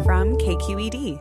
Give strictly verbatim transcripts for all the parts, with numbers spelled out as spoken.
from K Q E D.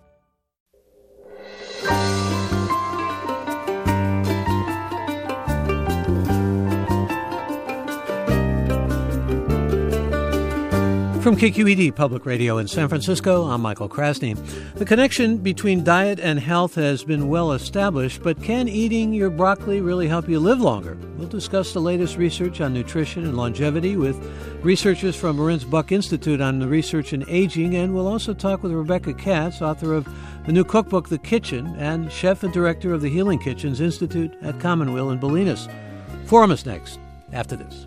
From K Q E D Public Radio in San Francisco, I'm Michael Krasny. The connection between diet and health has been well established, but can eating your broccoli really help you live longer? We'll discuss the latest research on nutrition and longevity with researchers from Marin's Buck Institute on the research in aging, and we'll also talk with Rebecca Katz, author of the new cookbook, The Kitchen, and chef and director of the Healing Kitchens Institute at Commonweal in Bolinas. Forum is next, after this.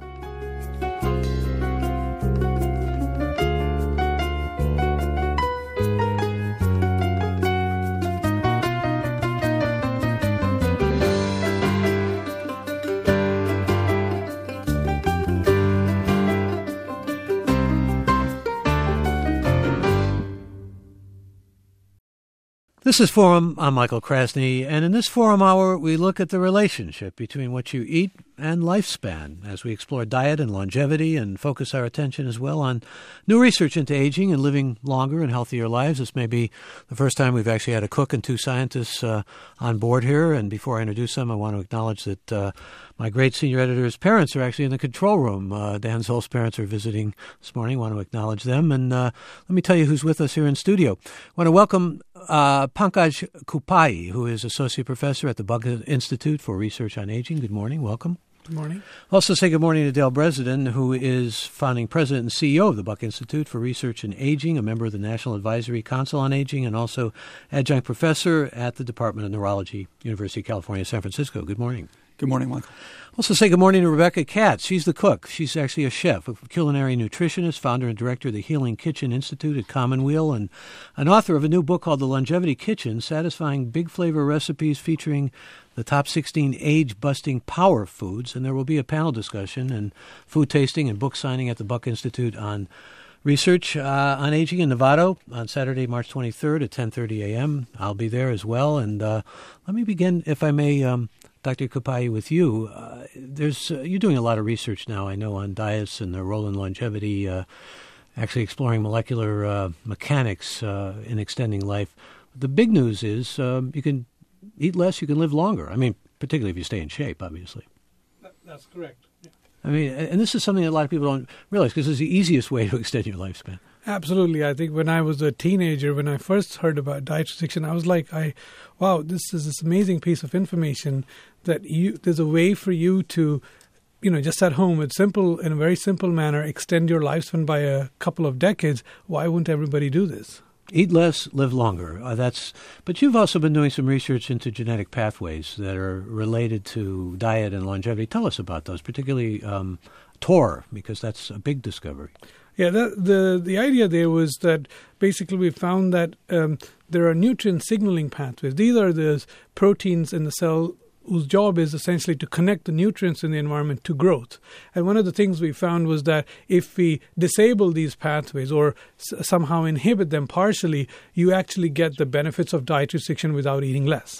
This is Forum. I'm Michael Krasny, and in this Forum Hour, we look at the relationship between what you eat and lifespan as we explore diet and longevity and focus our attention as well on new research into aging and living longer and healthier lives. This may be the first time we've actually had a cook and two scientists uh, on board here, and before I introduce them, I want to acknowledge that uh, my great senior editor's parents are actually in the control room. Uh, Dan Zoll's parents are visiting this morning. I want to acknowledge them, and uh, let me tell you who's with us here in studio. I want to welcome uh, Pankaj Kupai, who is Associate Professor at the Buck Institute for Research on Aging. Good morning. Welcome. Good morning. Also say good morning to Dale Breseden, who is founding president and C E O of the Buck Institute for Research in Aging, a member of the National Advisory Council on Aging, and also adjunct professor at the Department of Neurology, University of California, San Francisco. Good morning. Good morning, Michael. Also say good morning to Rebecca Katz. She's the cook. She's actually a chef, a culinary nutritionist, founder and director of the Healing Kitchen Institute at Commonweal, and an author of a new book called The Longevity Kitchen, satisfying big flavor recipes featuring the top sixteen age-busting power foods. And there will be a panel discussion and food tasting and book signing at the Buck Institute on research uh, on aging in Novato on Saturday, March twenty-third at ten thirty a.m. I'll be there as well. And uh, let me begin, if I may, um, Doctor Kupai, with you. Uh, there's uh, you're doing a lot of research now, I know, on diets and their role in longevity, uh, actually exploring molecular uh, mechanics uh, in extending life. The big news is um, you can eat less, you can live longer. I mean, particularly if you stay in shape, obviously. That, that's correct. Yeah. I mean, and this is something that a lot of people don't realize because it's the easiest way to extend your lifespan. Absolutely. I think when I was a teenager, when I first heard about diet restriction, I was like, I, wow, this is this amazing piece of information that you there's a way for you to, you know, just at home with simple, in a very simple manner, extend your lifespan by a couple of decades. Why wouldn't everybody do this? Eat less, live longer. Uh, that's. But you've also been doing some research into genetic pathways that are related to diet and longevity. Tell us about those, particularly um, T O R, because that's a big discovery. Yeah, that, the the idea there was that basically we found that um, there are nutrient signaling pathways. These are the proteins in the cell whose job is essentially to connect the nutrients in the environment to growth. And one of the things we found was that if we disable these pathways or s- somehow inhibit them partially, you actually get the benefits of diet restriction without eating less.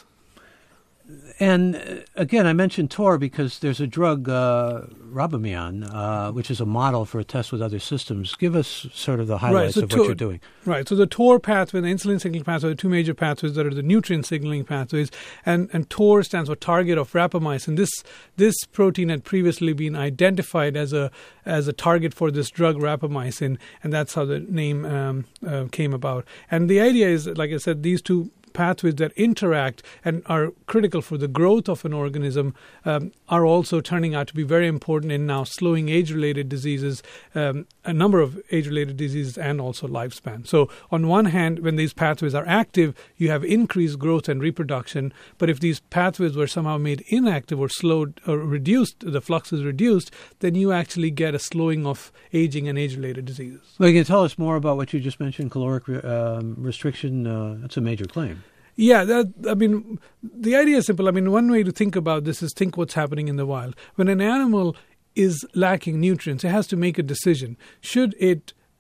And uh, again, I mentioned T O R because there's a drug, uh, Rabamian, uh, which is a model for a test with other systems. Give us sort of the highlights right, so of T- what you're doing. Right. So the T O R pathway and the insulin signaling pathway are the two major pathways that are the nutrient signaling pathways. And, and T O R stands for target of rapamycin. This this protein had previously been identified as a as a target for this drug rapamycin, and that's how the name um, uh, came about. And the idea is, like I said, these two pathways that interact and are critical for the growth of an organism um, are also turning out to be very important in now slowing age-related diseases, um, a number of age-related diseases, and also lifespan. So on one hand, when these pathways are active, you have increased growth and reproduction. But if these pathways were somehow made inactive or slowed or reduced, the flux is reduced, then you actually get a slowing of aging and age-related diseases. Well, you can tell us more about what you just mentioned, caloric re- um, restriction. Uh, that's a major claim. Yeah, that, I mean, the idea is simple. I mean, one way to think about this is think what's happening in the wild. When an animal is lacking nutrients, it has to make a decision. Should it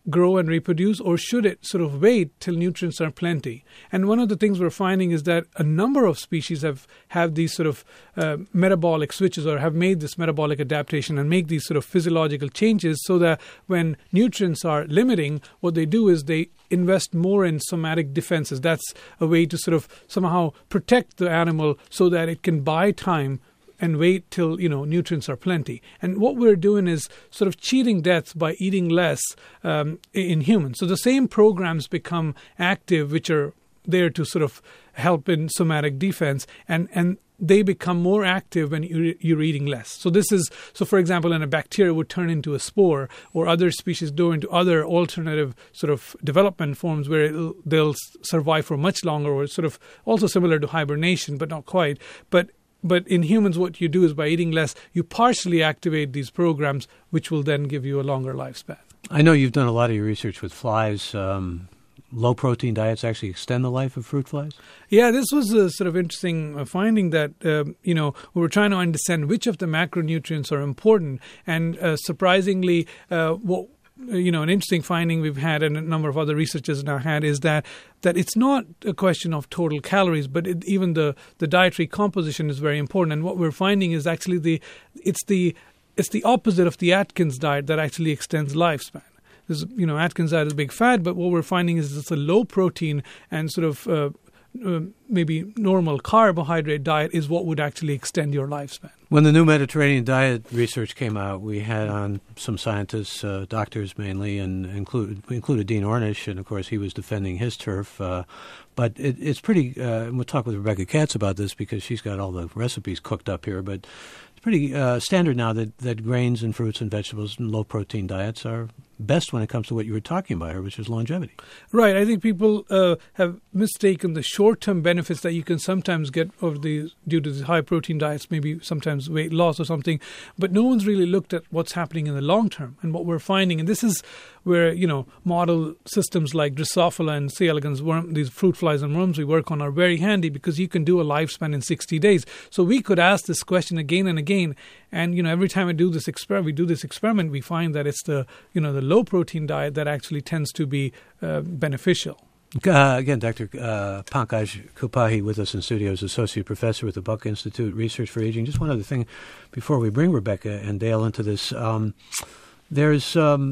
grow and reproduce, or should it sort of wait till nutrients are plenty? And one of the things we're finding is that a number of species have, have these sort of uh, metabolic switches, or have made this metabolic adaptation and make these sort of physiological changes, so that when nutrients are limiting, what they do is they invest more in somatic defenses. That's a way to sort of somehow protect the animal so that it can buy time and wait till, you know, nutrients are plenty. And what we're doing is sort of cheating death by eating less um, in humans. So the same programs become active, which are there to sort of help in somatic defense, and, and they become more active when you're, you're eating less. So this is, so for example, when a bacteria would turn into a spore, or other species go into other alternative sort of development forms where it'll, they'll survive for much longer, or sort of also similar to hibernation, but not quite. But But in humans, what you do is by eating less, you partially activate these programs, which will then give you a longer lifespan. I know you've done a lot of your research with flies. Um, low-protein diets actually extend the life of fruit flies? Yeah, this was a sort of interesting finding that, uh, you know, we were trying to understand which of the macronutrients are important. And uh, surprisingly, uh, what you know, an interesting finding we've had, and a number of other researchers now had, is that that it's not a question of total calories, but it, even the, the dietary composition is very important. And what we're finding is actually the it's the it's the opposite of the Atkins diet that actually extends lifespan. There's, you know, Atkins diet is big fat, but what we're finding is it's a low protein and sort of uh, uh, maybe normal carbohydrate diet is what would actually extend your lifespan. When the new Mediterranean diet research came out, we had on some scientists, uh, doctors mainly, and included we included Dean Ornish, and of course he was defending his turf. Uh, but it, it's pretty. Uh, and we'll talk with Rebecca Katz about this because she's got all the recipes cooked up here. But it's pretty uh, standard now that, that grains and fruits and vegetables and low protein diets are best when it comes to what you were talking about here, which is longevity. Right. I think people uh, have mistaken the short-term benefits that you can sometimes get of these due to the high-protein diets, maybe sometimes weight loss or something, but no one's really looked at what's happening in the long term. And what we're finding, and this is where, you know, model systems like Drosophila and C. elegans worm, these fruit flies and worms we work on, are very handy because you can do a lifespan in sixty days. So we could ask this question again and again, and, you know, every time we do this experiment, we do this experiment, we find that it's the, you know, the low protein diet that actually tends to be uh, beneficial. Uh, again, Doctor Uh, Pankaj Kupahi with us in studio as Associate Professor with the Buck Institute Research for Aging. Just one other thing before we bring Rebecca and Dale into this. Um, there's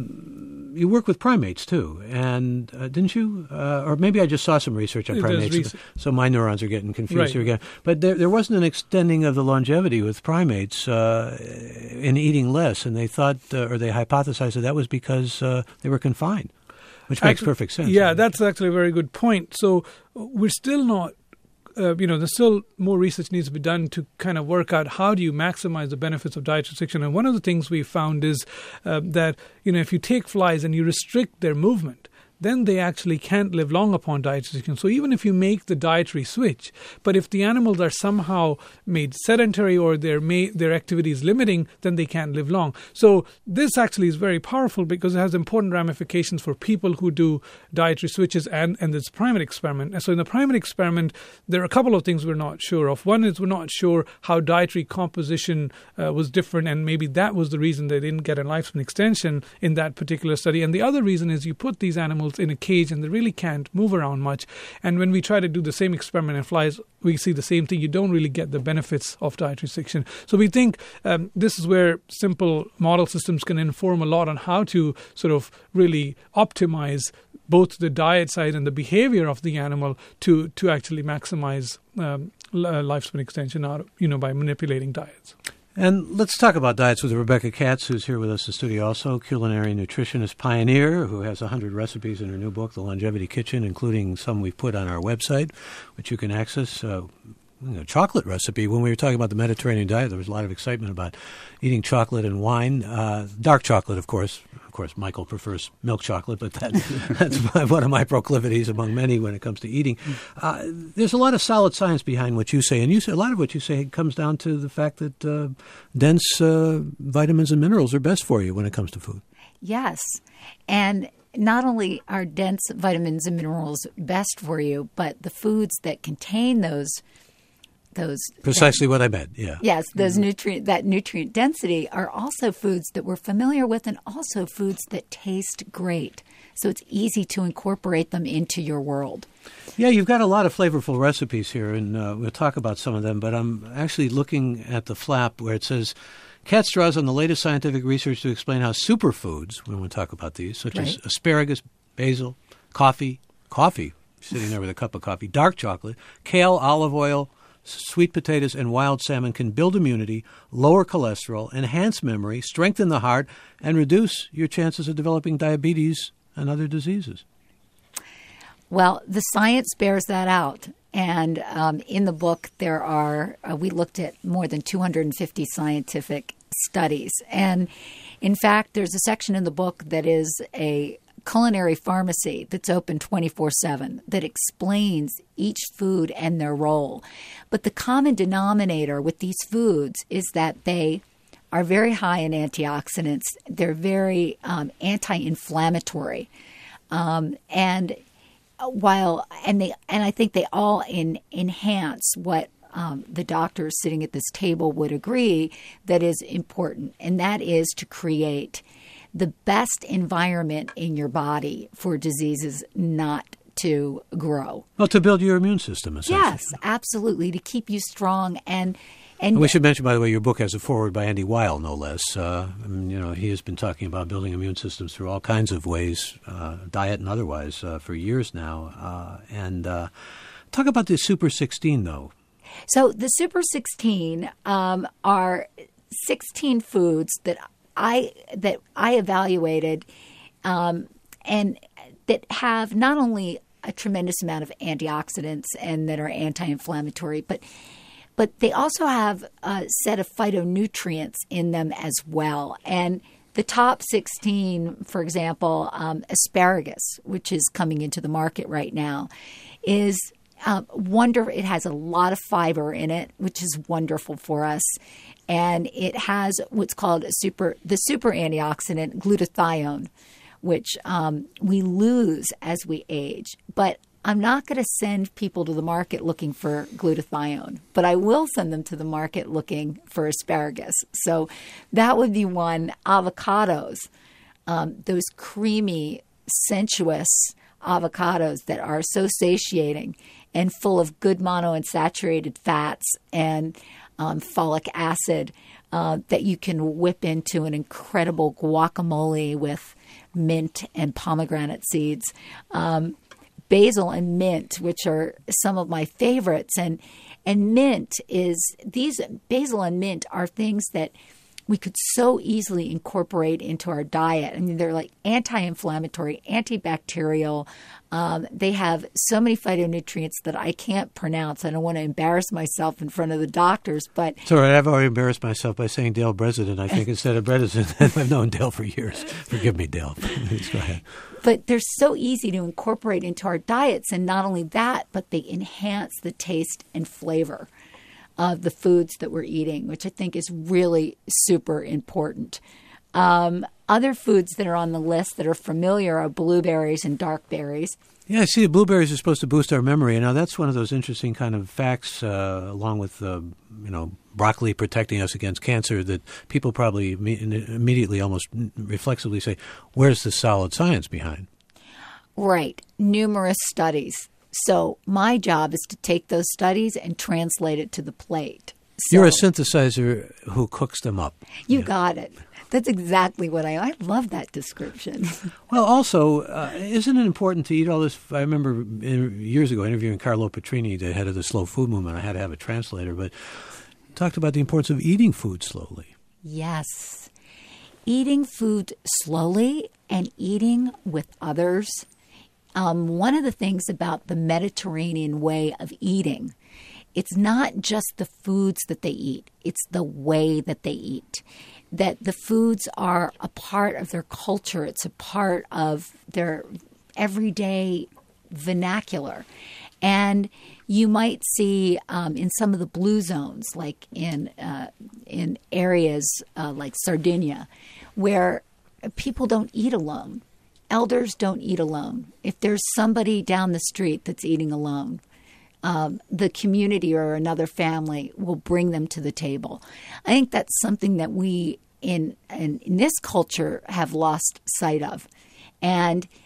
um, you work with primates too, and uh, didn't you? Uh, or maybe I just saw some research on primates, research. So my neurons are getting confused Right. here again. But there, there wasn't an extending of the longevity with primates uh, in eating less, and they thought, uh, or they hypothesized that that was because uh, they were confined. Which makes Actually, perfect sense. Yeah, that's actually a very good point. So we're still not, uh, you know, there's still more research needs to be done to kind of work out how do you maximize the benefits of diet restriction. And one of the things we found is uh, that, you know, if you take flies and you restrict their movement, then they actually can't live long upon diet restriction. So even if you make the dietary switch, but if the animals are somehow made sedentary or their ma- their activity is limiting, then they can't live long. So this actually is very powerful because it has important ramifications for people who do dietary switches and, and this primate experiment. And so in the primate experiment, there are a couple of things we're not sure of. One is we're not sure how dietary composition uh, was different, and maybe that was the reason they didn't get a lifespan extension in that particular study. And the other reason is you put these animals in a cage and they really can't move around much. And when we try to do the same experiment in flies, we see the same thing. You don't really get the benefits of diet restriction. So we think um, this is where simple model systems can inform a lot on how to sort of really optimize both the diet side and the behavior of the animal to to actually maximize um, lifespan extension out, you know, by manipulating diets. And let's talk about diets with Rebecca Katz, who's here with us in the studio also, culinary nutritionist pioneer who has one hundred recipes in her new book, The Longevity Kitchen, including some we've put on our website, which you can access. Uh, you know, chocolate recipe. When we were talking about the Mediterranean diet, there was a lot of excitement about eating chocolate and wine. Uh, dark chocolate, of course. Of course, Michael prefers milk chocolate, but that, that's one of my proclivities among many when it comes to eating. Uh, there's a lot of solid science behind what you say, and you say a lot of what you say comes down to the fact that uh, dense uh, vitamins and minerals are best for you when it comes to food. Yes, and not only are dense vitamins and minerals best for you, but the foods that contain those Those precisely what I meant. Yeah. Yes, those mm-hmm. nutrient that nutrient density are also foods that we're familiar with, and also foods that taste great. So it's easy to incorporate them into your world. Yeah, you've got a lot of flavorful recipes here, and uh, we'll talk about some of them, but I'm actually looking at the flap where it says, Katz draws on the latest scientific research to explain how superfoods, when we talk about these, such right. as asparagus, basil, coffee, coffee, sitting there with a cup of coffee, dark chocolate, kale, olive oil, sweet potatoes, and wild salmon can build immunity, lower cholesterol, enhance memory, strengthen the heart, and reduce your chances of developing diabetes and other diseases. Well, the science bears that out. And um, in the book, there are, uh, we looked at more than two hundred fifty scientific studies. And in fact, there's a section in the book that is a culinary pharmacy that's open twenty-four seven that explains each food and their role. But the common denominator with these foods is that they are very high in antioxidants. They're very um, anti-inflammatory. Um, and while and they and I think they all in, enhance what um, the doctors sitting at this table would agree that is important, and that is to create the best environment in your body for diseases not to grow. Well, to build your immune system, essentially. Yes, absolutely, to keep you strong. And and we should mention, by the way, your book has a foreword by Andy Weil, no less. Uh, I mean, you know, he has been talking about building immune systems through all kinds of ways, uh, diet and otherwise, uh, for years now. Uh, and uh, talk about the Super sixteen, though. So the Super sixteen um, are sixteen foods that I that I evaluated, um, and that have not only a tremendous amount of antioxidants and that are anti-inflammatory, but but they also have a set of phytonutrients in them as well. And the top sixteen, for example, um, asparagus, which is coming into the market right now, is um, wonderful. It has a lot of fiber in it, which is wonderful for us. And it has what's called a super the super antioxidant glutathione, which um, we lose as we age. But I'm not going to send people to the market looking for glutathione, but I will send them to the market looking for asparagus. So that would be one. Avocados, um, those creamy, sensuous avocados that are so satiating and full of good monounsaturated fats and um, folic acid uh, that you can whip into an incredible guacamole with mint and pomegranate seeds. Um, basil and mint, which are some of my favorites. And and mint is, these basil and mint are things that we could so easily incorporate into our diet. I mean, they're like anti-inflammatory, antibacterial. Um, they have so many phytonutrients that I can't pronounce. I don't want to embarrass myself in front of the doctors, but... It's all right. I've already embarrassed myself by saying Dale Breslin, I think, instead of Breslin. I've known Dale for years. Forgive me, Dale. Please go ahead. But they're so easy to incorporate into our diets. And not only that, but they enhance the taste and flavor of the foods that we're eating, which I think is really super important. Um, other foods that are on the list that are familiar are blueberries and dark berries. Yeah, I see the blueberries are supposed to boost our memory. Now, that's one of those interesting kind of facts, uh, along with, uh, you know, broccoli protecting us against cancer, that people probably immediately, almost reflexively say, where's the solid science behind? Right. Numerous studies. So my job is to take those studies and translate it to the plate. So, you're a synthesizer who cooks them up. You yeah. got it. That's exactly what I I love that description. Well, also, uh, isn't it important to eat all this? I remember years ago interviewing Carlo Petrini, the head of the slow food movement. I had to have a translator, but talked about the importance of eating food slowly. Yes. Eating food slowly and eating with others. Um, one of the things about the Mediterranean way of eating, it's not just the foods that they eat, it's the way that they eat. That the foods are a part of their culture, it's a part of their everyday vernacular. And you might see um, in some of the blue zones, like in, uh, in areas uh, like Sardinia, where people don't eat alone. Elders don't eat alone. If there's somebody down the street that's eating alone, um, the community or another family will bring them to the table. I think that's something that we in, in in this culture have lost sight of. And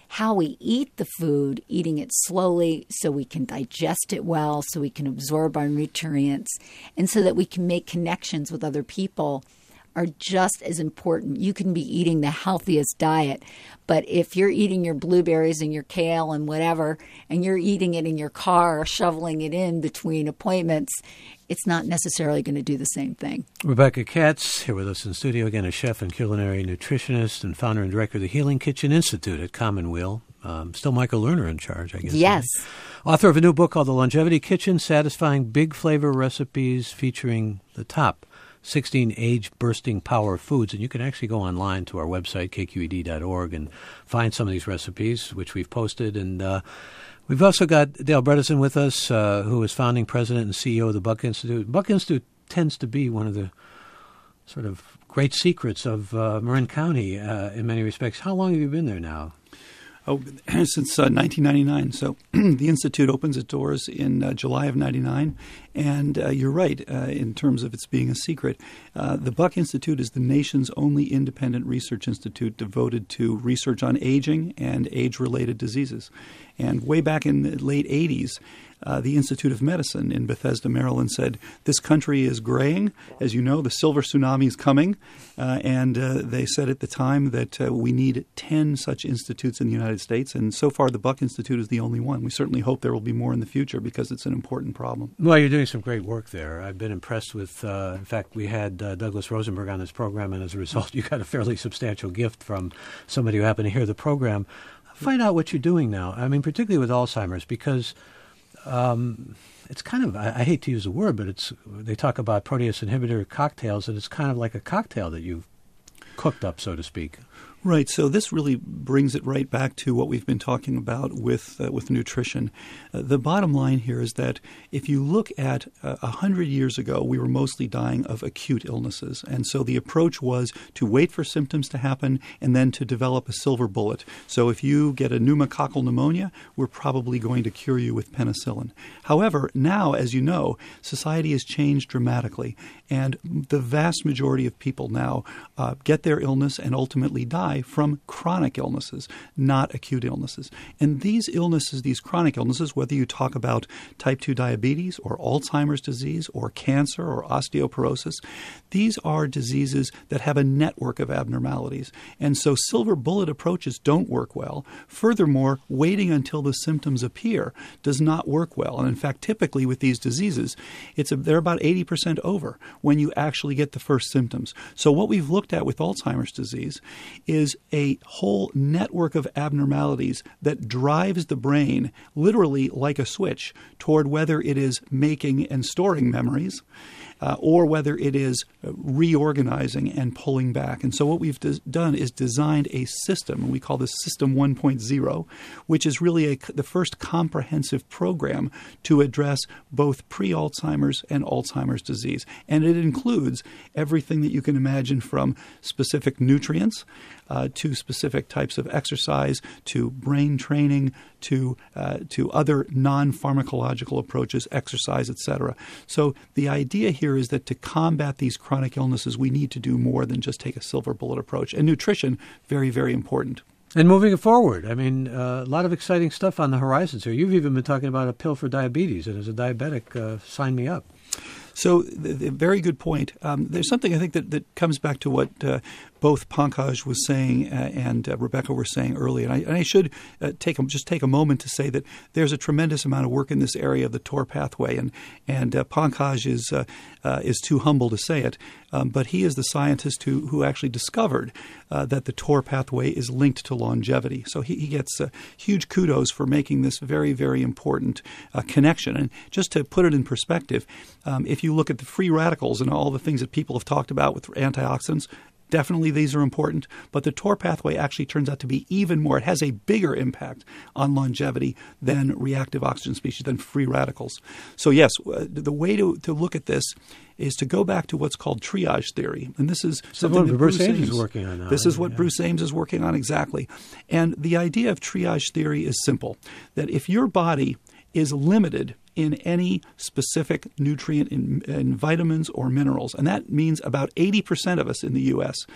how we eat the food, eating it slowly so we can digest it well, so we can absorb our nutrients, and so that we can make connections with other people are just as important. You can be eating the healthiest diet, but if you're eating your blueberries and your kale and whatever, and you're eating it in your car or shoveling it in between appointments, it's not necessarily going to do the same thing. Rebecca Katz here with us in studio again, a chef and culinary nutritionist and founder and director of the Healing Kitchen Institute at Commonweal. Um, still Michael Lerner in charge, I guess. Yes. Author of a new book called The Longevity Kitchen, satisfying big flavor recipes featuring the top sixteen age-bursting power foods. And you can actually go online to our website, k q e d dot org, and find some of these recipes, which we've posted. And uh, we've also got Dale Bredesen with us, uh, who is founding president and C E O of the Buck Institute. Buck Institute tends to be one of the sort of great secrets of uh, Marin County uh, in many respects. How long have you been there now? Oh, since uh, nineteen ninety-nine. So the Institute opens its doors in uh, July of ninety-nine. And uh, you're right uh, in terms of its being a secret. Uh, the Buck Institute is the nation's only independent research institute devoted to research on aging and age-related diseases. And way back in the late eighties, uh, the Institute of Medicine in Bethesda, Maryland said, this country is graying. As you know, the silver tsunami is coming. Uh, and uh, they said at the time that uh, we need ten such institutes in the United States. And so far, the Buck Institute is the only one. We certainly hope there will be more in the future because it's an important problem. Well, you're doing some great work there. I've been impressed with, uh, in fact, we had uh, Douglas Rosenberg on this program, and as a result, you got a fairly substantial gift from somebody who happened to hear the program. Find out what you're doing now. I mean, particularly with Alzheimer's, because um, it's kind of, I, I hate to use the word, but it's they talk about protease inhibitor cocktails, and it's kind of like a cocktail that you've cooked up, so to speak. Right. So this really brings it right back to what we've been talking about with uh, with nutrition. Uh, the bottom line here is that if you look at uh, a hundred years ago, we were mostly dying of acute illnesses. And so the approach was to wait for symptoms to happen and then to develop a silver bullet. So if you get a pneumococcal pneumonia, we're probably going to cure you with penicillin. However, now, as you know, society has changed dramatically. And the vast majority of people now uh, get their illness and ultimately die from chronic illnesses, not acute illnesses. And these illnesses, these chronic illnesses, whether you talk about type two diabetes or Alzheimer's disease or cancer or osteoporosis, these are diseases that have a network of abnormalities. And so silver bullet approaches don't work well. Furthermore, waiting until the symptoms appear does not work well. And in fact, typically with these diseases, it's a, they're about eighty percent over when you actually get the first symptoms. So what we've looked at with Alzheimer's disease is is a whole network of abnormalities that drives the brain literally like a switch toward whether it is making and storing memories uh, or whether it is reorganizing and pulling back. And so what we've des- done is designed a system, and we call this System one point oh, which is really a, the first comprehensive program to address both pre-Alzheimer's and Alzheimer's disease. And it includes everything that you can imagine from specific nutrients Uh, to specific types of exercise, to brain training, to uh, to other non-pharmacological approaches, exercise, et cetera. So the idea here is that to combat these chronic illnesses, we need to do more than just take a silver bullet approach. And nutrition, very, very important. And moving forward, I mean, uh, a lot of exciting stuff on the horizons here. You've even been talking about a pill for diabetes, and as a diabetic, uh, sign me up. So, the, the very good point. Um, there's something I think that, that comes back to what uh, both Pankaj was saying uh, and uh, Rebecca were saying earlier. And I, and I should uh, take a, just take a moment to say that there's a tremendous amount of work in this area of the T O R pathway. And, and uh, Pankaj is, uh, uh, is too humble to say it, um, but he is the scientist who, who actually discovered uh, that the T O R pathway is linked to longevity. So he, he gets uh, huge kudos for making this very, very important uh, connection. And just to put it in perspective, um, if you look at the free radicals and all the things that people have talked about with antioxidants, definitely these are important, but the T O R pathway actually turns out to be even more. It has a bigger impact on longevity than reactive oxygen species, than free radicals. So yes, the way to, to look at this is to go back to what's called triage theory. And this is so something that Bruce, Bruce Ames Ames is working on now. This is what yeah. Bruce Ames is working on exactly. And the idea of triage theory is simple, that if your body is limited in any specific nutrient in, in vitamins or minerals, and that means about eighty percent of us in the U S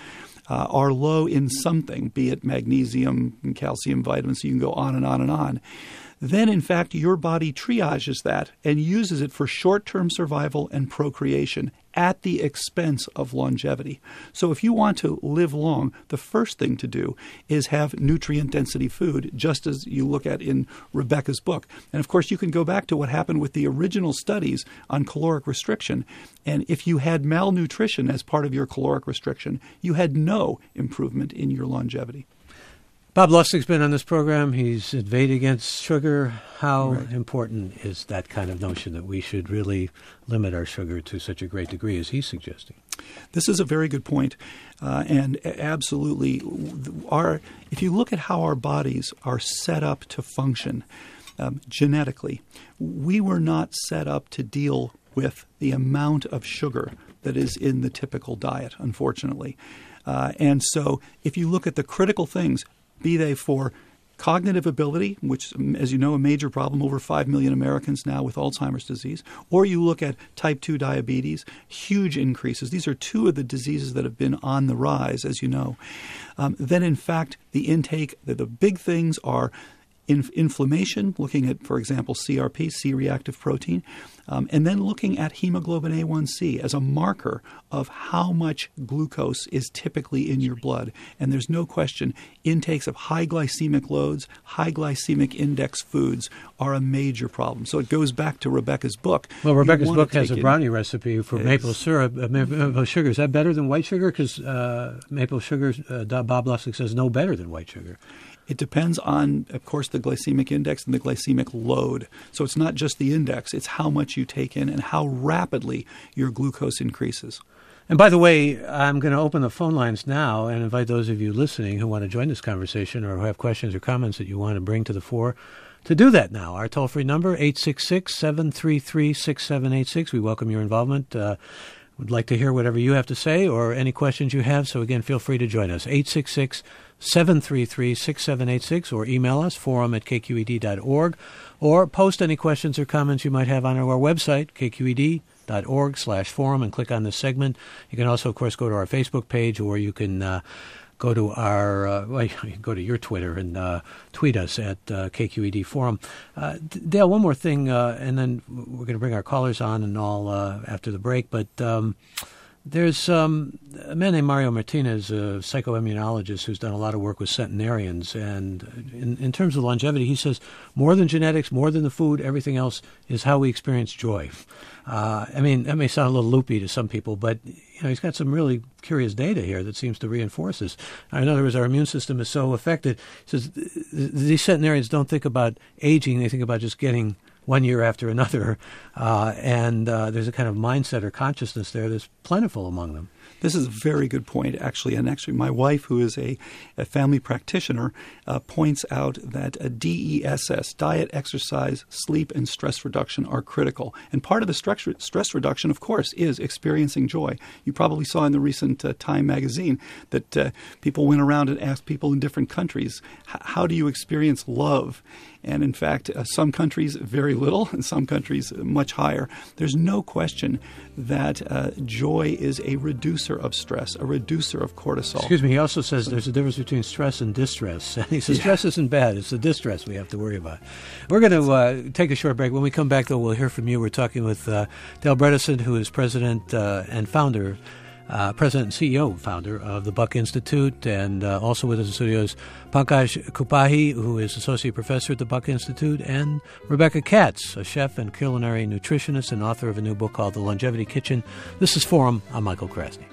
uh, are low in something, be it magnesium, calcium, vitamins, so you can go on and on and on, then in fact your body triages that and uses it for short-term survival and procreation at the expense of longevity. So if you want to live long, the first thing to do is have nutrient density food, just as you look at in Rebecca's book. And of course, you can go back to what happened with the original studies on caloric restriction. And if you had malnutrition as part of your caloric restriction, you had no improvement in your longevity. Bob Lustig's been on this program. He's advocated against sugar. How right. important is that kind of notion that we should really limit our sugar to such a great degree as he's suggesting? This is a very good point. Uh, and absolutely, our, if you look at how our bodies are set up to function um, genetically, we were not set up to deal with the amount of sugar that is in the typical diet, unfortunately. Uh, and so if you look at the critical things, be they for cognitive ability, which, as you know, a major problem, over five million Americans now with Alzheimer's disease, or you look at type two diabetes, huge increases. These are two of the diseases that have been on the rise, as you know. Um, then, in fact, the intake, the, the big things are in, inflammation, looking at, for example, C R P, C-reactive protein, um, and then looking at hemoglobin A one C as a marker of how much glucose is typically in your blood. And there's no question, intakes of high glycemic loads, high glycemic index foods are a major problem. So it goes back to Rebecca's book. Well, Rebecca's book has a in, brownie recipe for yes. maple syrup, uh, maple sugar. Is that better than white sugar? Because uh, maple sugar, uh, Bob Lustig says, no better than white sugar. It depends on, of course, the glycemic index and the glycemic load. So it's not just the index, it's how much you take in and how rapidly your glucose increases. And by the way, I'm going to open the phone lines now and invite those of you listening who want to join this conversation or who have questions or comments that you want to bring to the fore to do that now. Our toll-free number, eight six six, seven three three, six seven eight six. We welcome your involvement. Uh, would like to hear whatever you have to say or any questions you have. So again, feel free to join us. eight six six, seven three three, six seven eight six or email us, forum at k q e d dot org, or post any questions or comments you might have on our website, k q e d dot org slash forum, and click on this segment. You can also, of course, go to our Facebook page, or you can uh, go to our uh, well, you can go to your Twitter and uh, tweet us at uh, K Q E D Forum. Uh, Dale, one more thing, uh, and then we're going to bring our callers on and all uh, after the break. But um, there's um, a man named Mario Martinez, a psychoimmunologist who's done a lot of work with centenarians. And in, in terms of longevity, he says more than genetics, more than the food, everything else is how we experience joy. Uh, I mean, that may sound a little loopy to some people, but you know, he's got some really curious data here that seems to reinforce this. In other words, our immune system is so affected. He says these centenarians don't think about aging; they think about just getting one year after another, uh, and uh, there's a kind of mindset or consciousness there that's plentiful among them. This is a very good point, actually. And actually, my wife, who is a, a family practitioner, uh, points out that a D E S S, diet, exercise, sleep, and stress reduction are critical. And part of the stress, stress reduction, of course, is experiencing joy. You probably saw in the recent uh, Time magazine that uh, people went around and asked people in different countries, how do you experience love? And in fact, uh, some countries, very little, and some countries, much higher. There's no question that uh, joy is a reducer of stress, a reducer of cortisol. Excuse me, he also says there's a difference between stress and distress. And he says yeah. stress isn't bad, it's the distress we have to worry about. We're going to uh, take a short break. When we come back, though, we'll hear from you. We're talking with uh, Dale Bredesen, who is president uh, and founder Uh, President and C E O, founder of the Buck Institute, and uh, also with us in studios, Pankaj Kupahi, who is associate professor at the Buck Institute, and Rebecca Katz, a chef and culinary nutritionist and author of a new book called The Longevity Kitchen. This is Forum. I'm Michael Krasny.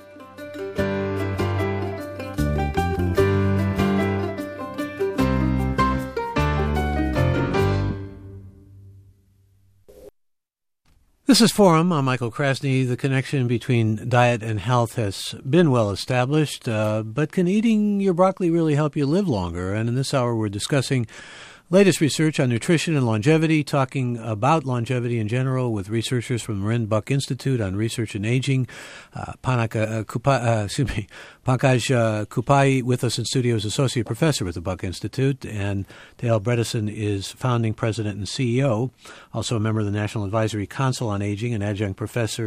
This is Forum. I'm Michael Krasny. The connection between diet and health has been well established, uh, but can eating your broccoli really help you live longer? And in this hour, we're discussing latest research on nutrition and longevity, talking about longevity in general with researchers from the Marin Buck Institute on research and aging. Uh, Panaka, uh, Kupa, uh, excuse me, Pankaj uh, Kupai with us in studio is associate professor with the Buck Institute, and Dale Bredesen is founding president and C E O, also a member of the National Advisory Council on Aging, an adjunct professor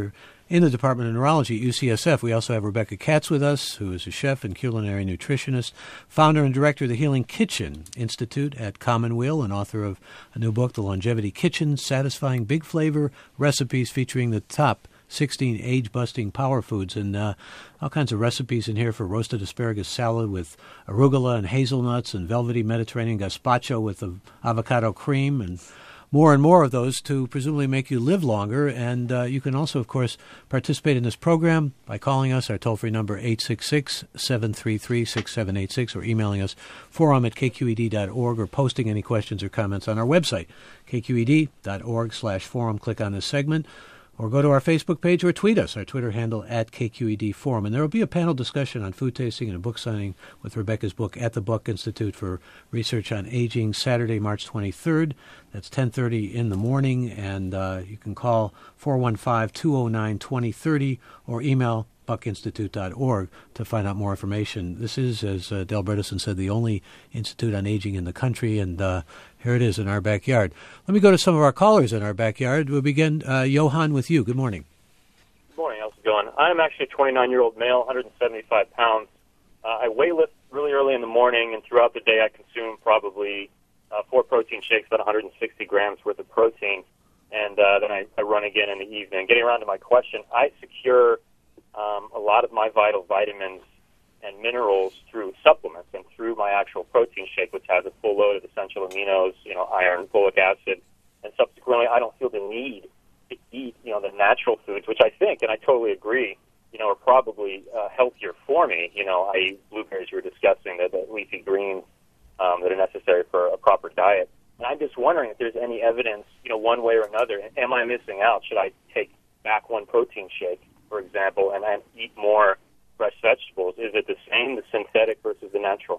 in the Department of Neurology at U C S F. We also have Rebecca Katz with us, who is a chef and culinary nutritionist, founder and director of the Healing Kitchen Institute at Commonweal, and author of a new book, The Longevity Kitchen, Satisfying Big Flavor Recipes featuring the top sixteen age-busting power foods, and uh, all kinds of recipes in here for roasted asparagus salad with arugula and hazelnuts, and velvety Mediterranean gazpacho with the avocado cream, and more and more of those to presumably make you live longer. And uh, you can also, of course, participate in this program by calling us. Our toll-free number, eight six six, seven three three, six seven eight six, or emailing us, forum at k q e d dot org, or posting any questions or comments on our website, k q e d dot org slash forum. Click on this segment, or go to our Facebook page or tweet us, our Twitter handle at K Q E D Forum. And there will be a panel discussion on food tasting and a book signing with Rebecca's book at the Buck Institute for Research on Aging, Saturday, March twenty-third. That's ten thirty in the morning, and uh, you can call four one five, two oh nine, two oh three oh or email buck institute dot org to find out more information. This is, as uh, Del Bredesen said, the only institute on aging in the country, and uh, here it is in our backyard. Let me go to some of our callers in our backyard. We'll begin, uh, Johan, with you. Good morning. Good morning. How's it going? I'm actually a twenty-nine-year-old male, one hundred seventy-five pounds. Uh, I weigh lift really early in the morning, and throughout the day I consume probably uh, four protein shakes, about one hundred sixty grams worth of protein, and uh, then I, I run again in the evening. Getting around to my question, I secure um, a lot of my vital vitamins and minerals through supplements and through my actual protein shake, which has a full load of essential aminos, you know, iron, folic acid, and subsequently I don't feel the need to eat, you know, the natural foods, which I think, and I totally agree, you know, are probably uh, healthier for me. You know, I eat blueberries you were discussing, the, the leafy greens um, that are necessary for a proper diet. And I'm just wondering if there's any evidence, you know, one way or another. Am I missing out? Should I take back one protein shake, for example, and then eat more fresh vegetables? Is it the same, the synthetic versus the natural?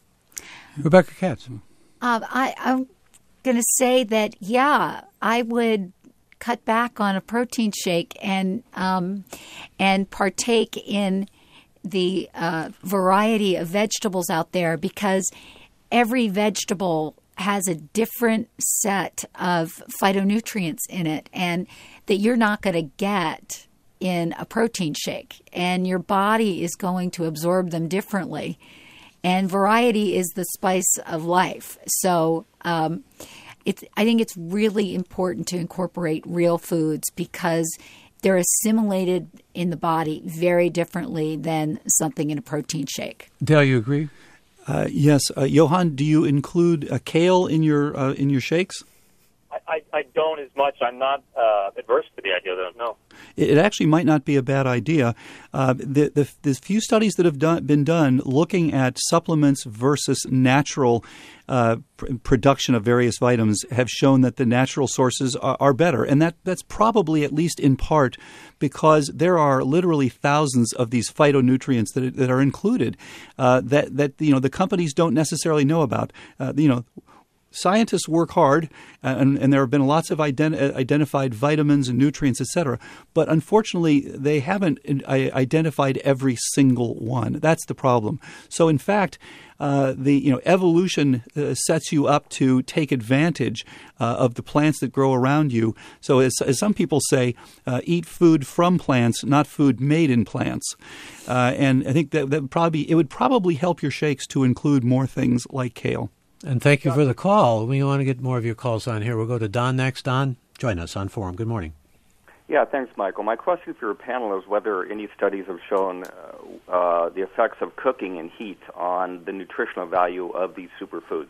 Rebecca Katz. Um, I, I'm going to say that, yeah, I would cut back on a protein shake and um, and partake in the uh, variety of vegetables out there, because every vegetable has a different set of phytonutrients in it, and that you're not going to get in a protein shake, and your body is going to absorb them differently. And variety is the spice of life. So um, it's, I think it's really important to incorporate real foods, because they're assimilated in the body very differently than something in a protein shake. Dale, you agree? Uh, yes. Uh, Johan, do you include uh, kale in your uh, in your shakes? I, I, I don't as much. I'm not uh, adverse to the idea, though, no. It actually might not be a bad idea. Uh, the, the, the few studies that have done, been done looking at supplements versus natural uh, pr- production of various vitamins have shown that the natural sources are, are better. And that, that's probably, at least in part, because there are literally thousands of these phytonutrients that, that are included uh, that, that you know the companies don't necessarily know about. Uh, you know, Scientists work hard, uh, and, and there have been lots of ident- identified vitamins and nutrients, et cetera. But unfortunately, they haven't in- identified every single one. That's the problem. So, in fact, uh, the you know evolution uh, sets you up to take advantage uh, of the plants that grow around you. So, as, as some people say, uh, eat food from plants, not food made in plants. Uh, and I think that, that probably it would probably help your shakes to include more things like kale. And thank you for the call. We want to get more of your calls on here. We'll go to Don next. Don, join us on Forum. Good morning. Yeah, thanks, Michael. My question for your panel is whether any studies have shown uh, uh, the effects of cooking and heat on the nutritional value of these superfoods.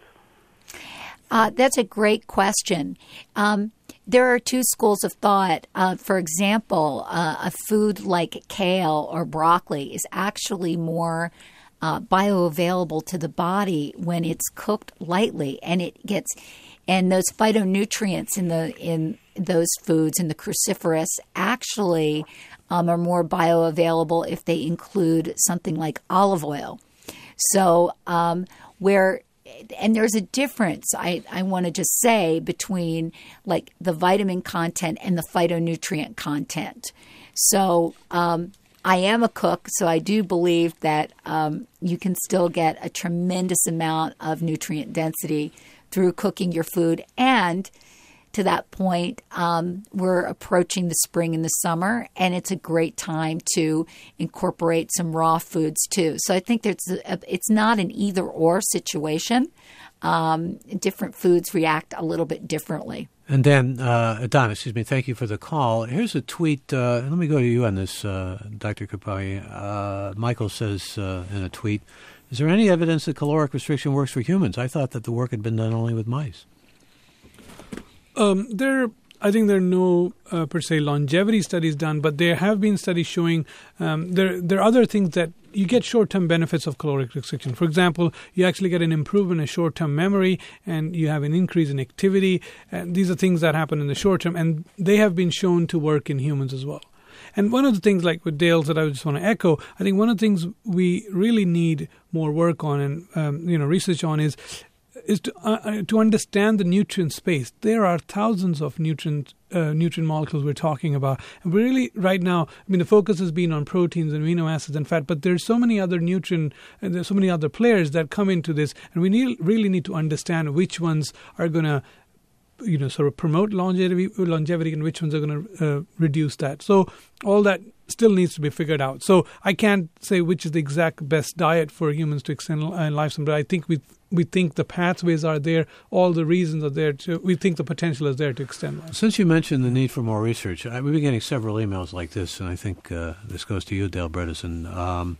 Uh, that's a great question. Um, there are two schools of thought. Uh, for example, uh, a food like kale or broccoli is actually more Uh, bioavailable to the body when it's cooked lightly, and it gets, and those phytonutrients in the in those foods, in the cruciferous, actually um, are more bioavailable if they include something like olive oil. So um, where, and there's a difference, I, I want to just say, between like the vitamin content and the phytonutrient content. So um, I am a cook, so I do believe that um, you can still get a tremendous amount of nutrient density through cooking your food. And to that point, um, we're approaching the spring and the summer, and it's a great time to incorporate some raw foods too. So I think there's a, it's not an either-or situation. Um, different foods react a little bit differently. And Dan, uh, Don, excuse me, thank you for the call. Here's a tweet. Uh, let me go to you on this, uh, Doctor Kapawi. Uh, Michael says uh, in a tweet, is there any evidence that caloric restriction works for humans? I thought that the work had been done only with mice. Um, there, I think there are no uh, per se longevity studies done, but there have been studies showing um, there there are other things that you get short-term benefits of caloric restriction. For example, you actually get an improvement in short-term memory, and you have an increase in activity. And these are things that happen in the short term, and they have been shown to work in humans as well. And one of the things, like with Dale's, that I just want to echo, I think one of the things we really need more work on and um, you know research on is is to uh, to understand the nutrient space. There are thousands of nutrient uh, nutrient molecules we're talking about, and really right now, I mean, the focus has been on proteins and amino acids and fat, but there's so many other nutrient and there's so many other players that come into this, and we need, really need to understand which ones are going to, you know, sort of promote longevity, longevity, and which ones are going to uh, reduce that. So all that still needs to be figured out. So I can't say which is the exact best diet for humans to extend lifespan, but I think we we think the pathways are there, all the reasons are there. To, we think the potential is there to extend life. Since you mentioned the need for more research, I, we've been getting several emails like this, and I think uh, this goes to you, Dale Bredesen. Um,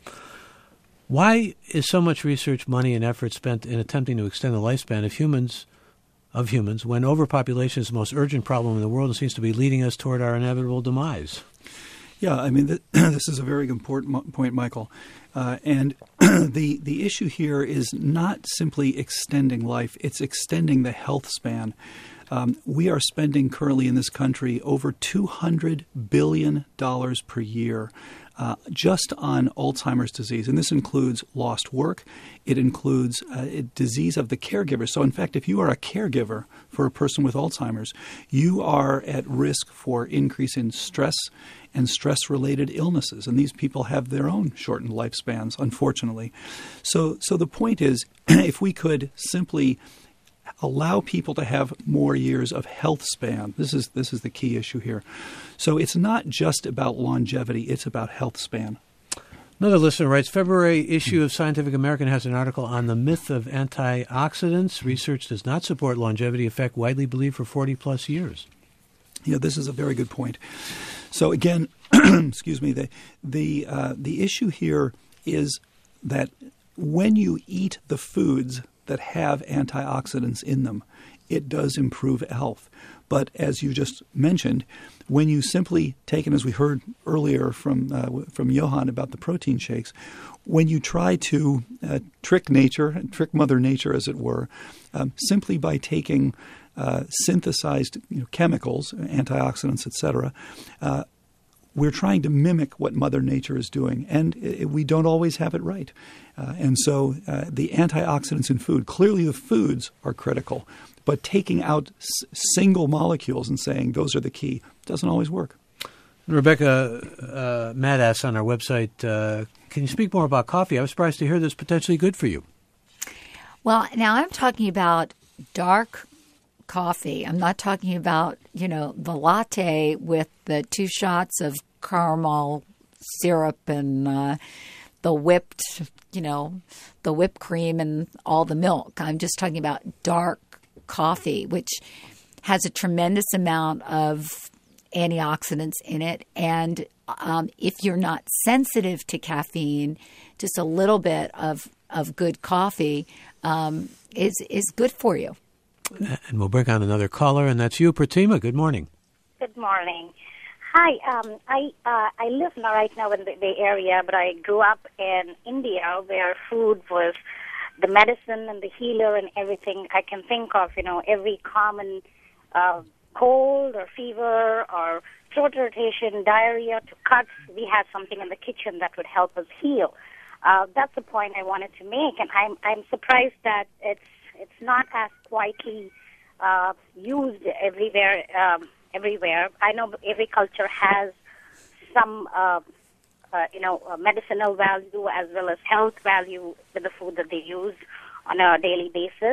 why is so much research, money, and effort spent in attempting to extend the lifespan of humans of humans when overpopulation is the most urgent problem in the world and seems to be leading us toward our inevitable demise? Yeah, I mean, th- this is a very important point, Michael. Uh, and the the issue here is not simply extending life, it's extending the health span. Um, we are spending currently in this country over two hundred billion dollars per year uh, just on Alzheimer's disease. And this includes lost work. It includes uh, a disease of the caregiver. So, in fact, if you are a caregiver for a person with Alzheimer's, you are at risk for increase in stress and stress-related illnesses. And these people have their own shortened lifespans, unfortunately. So, so the point is, if we could simply allow people to have more years of health span. This is this is the key issue here. So it's not just about longevity, it's about health span. Another listener writes, February issue of Scientific American has an article on the myth of antioxidants. Research does not support longevity effect widely believed for forty plus years. Yeah, this is a very good point. So again, excuse me, the the uh, the issue here is that when you eat the foods that have antioxidants in them, it does improve health. But as you just mentioned, when you simply take, and as we heard earlier from uh, from Johan about the protein shakes, when you try to uh, trick nature, trick Mother Nature, as it were, um, simply by taking uh, synthesized you know, chemicals, antioxidants, et cetera, uh, we're trying to mimic what Mother Nature is doing, and it, we don't always have it right. Uh, and so uh, the antioxidants in food, clearly the foods are critical, but taking out s- single molecules and saying those are the key doesn't always work. Rebecca, uh, Matt asks on our website, uh, can you speak more about coffee? I was surprised to hear this potentially good for you. Well, now I'm talking about dark coffee. I'm not talking about, you know, the latte with the two shots of caramel syrup and uh, the whipped, you know, the whipped cream and all the milk. I'm just talking about dark coffee, which has a tremendous amount of antioxidants in it. And um, if you're not sensitive to caffeine, just a little bit of, of good coffee um, is is good for you. And we'll bring on another caller, and that's you, Pratima. Good morning. Good morning. Hi. Um, I uh, I live now right now in the Bay Area, but I grew up in India, where food was the medicine and the healer and everything I can think of. You know, every common uh, cold or fever or throat irritation, diarrhea to cuts, we had something in the kitchen that would help us heal. Uh, that's the point I wanted to make, and I'm I'm surprised that it's it's not as widely uh, used everywhere. Um, everywhere, I know every culture has some uh, uh, you know uh, medicinal value as well as health value with the food that they use on a daily basis.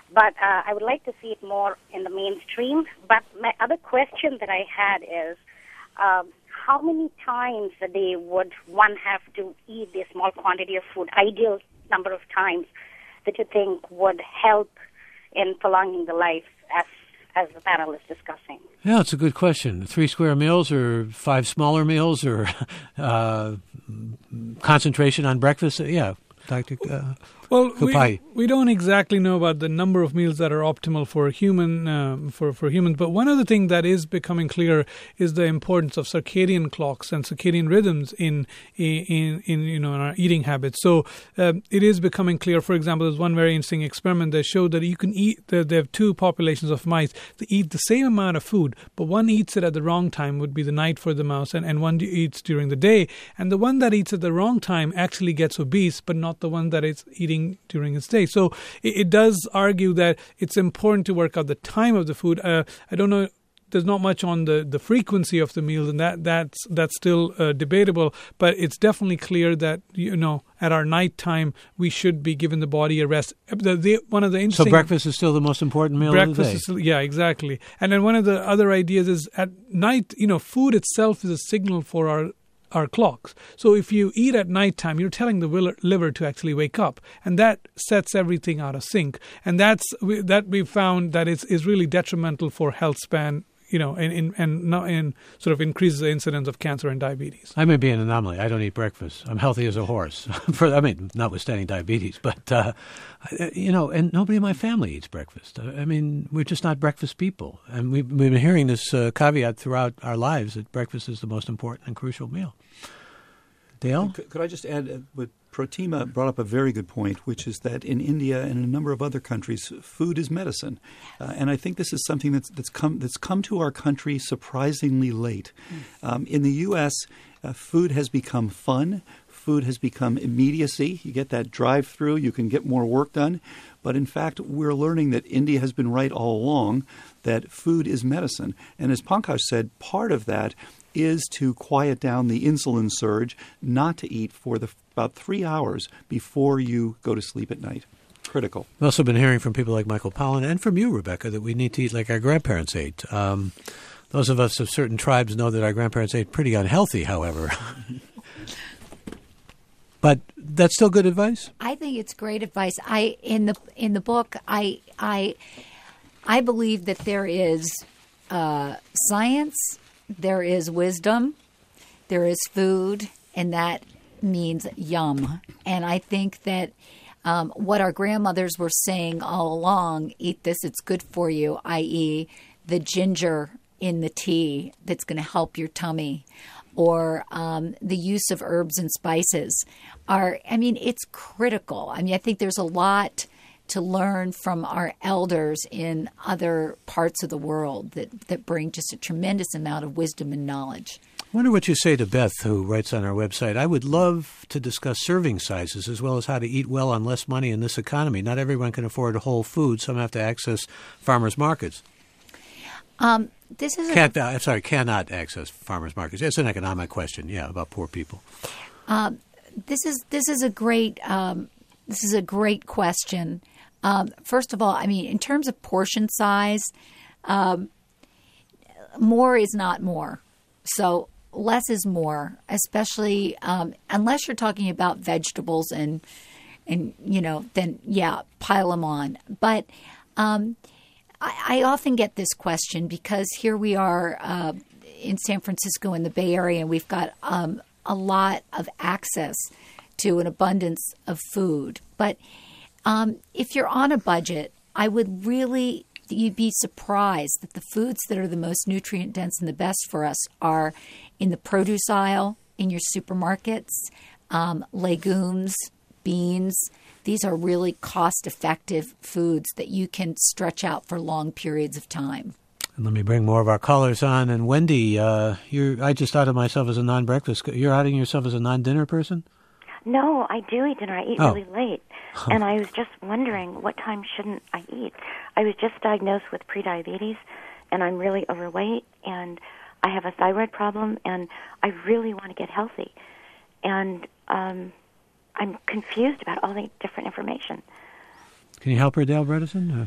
But uh, I would like to see it more in the mainstream. But my other question that I had is, um, how many times a day would one have to eat a small quantity of food, ideal number of times, that you think would help in prolonging the life as as the panel is discussing? Yeah, it's a good question. Three square meals or five smaller meals or uh, concentration on breakfast? Yeah, Doctor Uh, Well, we, Kupai. we don't exactly know about the number of meals that are optimal for a human, um, for, for humans. But one of the things that is becoming clear is the importance of circadian clocks and circadian rhythms in in, in you know in our eating habits. So um, it is becoming clear. For example, there's one very interesting experiment that showed that you can eat. That they have two populations of mice that eat the same amount of food, but one eats it at the wrong time, would be the night for the mouse, and, and one eats during the day. And the one that eats at the wrong time actually gets obese, but not the one that is eating during its day. So it, it does argue that it's important to work out the time of the food. Uh, I don't know. There's not much on the, the frequency of the meals, and that that's that's still uh, debatable. But it's definitely clear that, you know, at our nighttime we should be giving the body a rest. The, the, one of the interesting so breakfast is still the most important meal breakfast of the day. Is still, yeah, exactly. And then one of the other ideas is at night, you know, food itself is a signal for our our clocks. So if you eat at nighttime, you're telling the liver to actually wake up, and that sets everything out of sync. And that's that we found that is is really detrimental for health span, you know, and and, and not in sort of increases the incidence of cancer and diabetes. I may be an anomaly. I don't eat breakfast. I'm healthy as a horse. For I mean, notwithstanding diabetes, but uh, you know, and nobody in my family eats breakfast. I mean, we're just not breakfast people, and we've, we've been hearing this uh, caveat throughout our lives that breakfast is the most important and crucial meal. Dale? Could, could I just add, uh, what Protima brought up a very good point, which is that in India and in a number of other countries, food is medicine, uh, and I think this is something that's that's come that's come to our country surprisingly late. Mm. Um, in the U S, uh, food has become fun. Food has become immediacy. You get that drive-through, you can get more work done. But in fact, we're learning that India has been right all along, that food is medicine. And as Pankaj said, part of that is to quiet down the insulin surge, not to eat for the about three hours before you go to sleep at night. Critical. We've also been hearing from people like Michael Pollan and from you, Rebecca, that we need to eat like our grandparents ate. Um, those of us of certain tribes know that our grandparents ate pretty unhealthy, however. But that's still good advice? I think it's great advice. I in the in the book, I I I believe that there is uh, science, there is wisdom, there is food, and that means yum. And I think that um, what our grandmothers were saying all along, eat this, it's good for you, that is the ginger in the tea that's going to help your tummy, or um, the use of herbs and spices are, I mean, it's critical. I mean, I think there's a lot to learn from our elders in other parts of the world that, that bring just a tremendous amount of wisdom and knowledge. I wonder what you say to Beth, who writes on our website. I would love to discuss serving sizes as well as how to eat well on less money in this economy. Not everyone can afford whole food. Some have to access farmers markets. Um, this is Can't, uh, I'm sorry, cannot access farmers markets. It's an economic question, yeah, about poor people. Um, this is this is a great um, this is a great question. Um, first of all, I mean, in terms of portion size, um, more is not more. So less is more, especially um, unless you're talking about vegetables and and you know, then yeah, pile them on. But um, I, I often get this question because here we are uh, in San Francisco in the Bay Area, and we've got um, a lot of access to an abundance of food. But um, if you're on a budget, I would really, you'd be surprised that the foods that are the most nutrient dense and the best for us are in the produce aisle, in your supermarkets, um, legumes, beans. These are really cost-effective foods that you can stretch out for long periods of time. And let me bring more of our callers on. And Wendy, uh, you're, I just outed myself as a non-breakfast. You're outing yourself as a non-dinner person? No, I do eat dinner. I eat oh. really late. And I was just wondering, what time shouldn't I eat? I was just diagnosed with prediabetes, and I'm really overweight, and I have a thyroid problem, and I really want to get healthy. And um, I'm confused about all the different information. Can you help her, Dale Bredesen? Uh,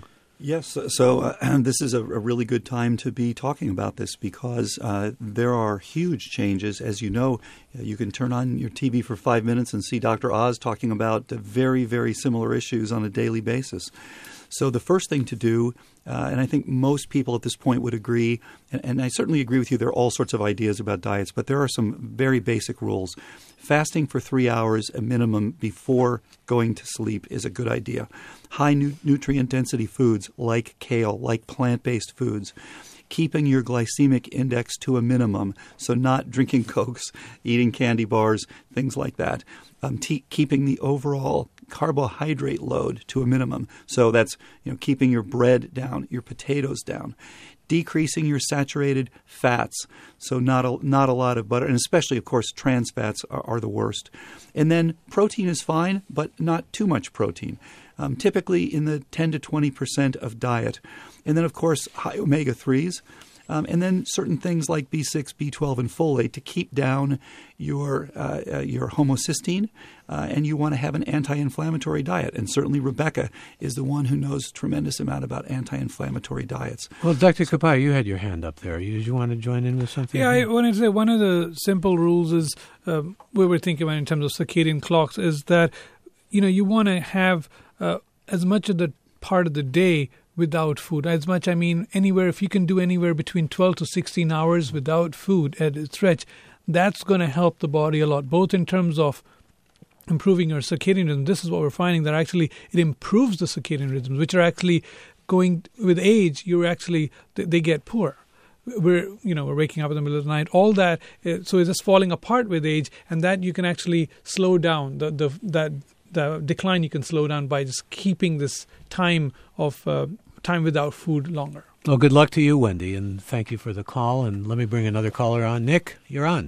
Yes, so uh, this is a, a really good time to be talking about this because uh, there are huge changes. As you know, you can turn on your T V for five minutes and see Doctor Oz talking about very, very similar issues on a daily basis. So the first thing to do, uh, and I think most people at this point would agree, and, and I certainly agree with you, there are all sorts of ideas about diets, but there are some very basic rules. Fasting for three hours a minimum before going to sleep is a good idea. High nu- nutrient density foods like kale, like plant-based foods. Keeping your glycemic index to a minimum, so not drinking Cokes, eating candy bars, things like that. Um, te- keeping the overall carbohydrate load to a minimum. So that's, you know, keeping your bread down, your potatoes down. Decreasing your saturated fats, so not a, not a lot of butter, and especially, of course, trans fats are, are the worst. And then protein is fine, but not too much protein, um, typically in the ten to twenty percent of diet. And then, of course, high omega threes, um, and then certain things like B six, B twelve, and folate to keep down your uh, uh, your homocysteine, uh, and you want to have an anti-inflammatory diet. And certainly Rebecca is the one who knows a tremendous amount about anti-inflammatory diets. Well, Doctor So, Kapai, you had your hand up there. You, you want to join in with something? Yeah, I wanted to say one of the simple rules is um, we were thinking about in terms of circadian clocks is that, you know, you want to have uh, as much of the part of the day without food. As much, I mean, anywhere, if you can do anywhere between twelve to sixteen hours without food at a stretch, that's going to help the body a lot, both in terms of improving your circadian rhythm. This is what we're finding, that actually it improves the circadian rhythms, which are actually going with age, you're actually, they get poor. We're, you know, we're waking up in the middle of the night, all that. So it's just falling apart with age, and that you can actually slow down the, the that the decline you can slow down by just keeping this time of uh, time without food longer. Well, good luck to you, Wendy, and thank you for the call. And let me bring another caller on. Nick, you're on.